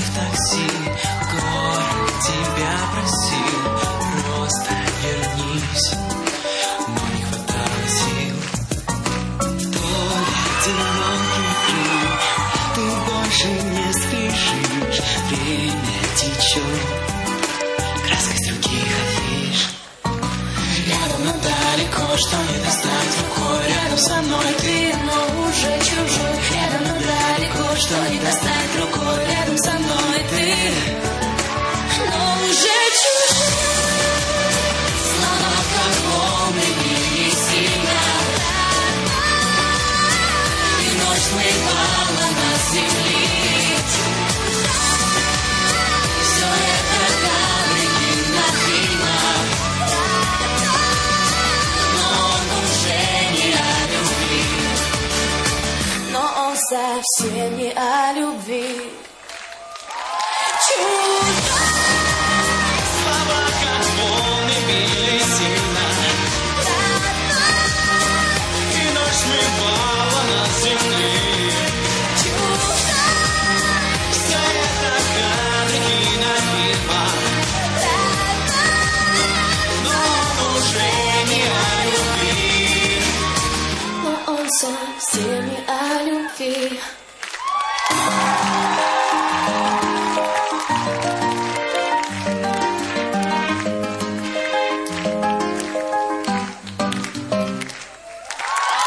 в такси, город тебя просил, просто вернись, но не хватало сил. То ли одинокий крик, ты больше не спешишь, время течет краской с других афиш. Рядом, но далеко, что не достать рукой. Рядом со мной ты, но уже чужой. Рядом, но далеко, что не достать рукой. Рядом со мной ты, но уже чужой. Слова как волны били сильно, и ночь смывала нас с земли. Все это кадры кинофильма, но он уже не о любви. Но он совсем не о любви. Слова как волны били сильно, и ночь смывала нас с земли. Все это кадры кинофильма, но он уже не о любви. Но он совсем не о любви.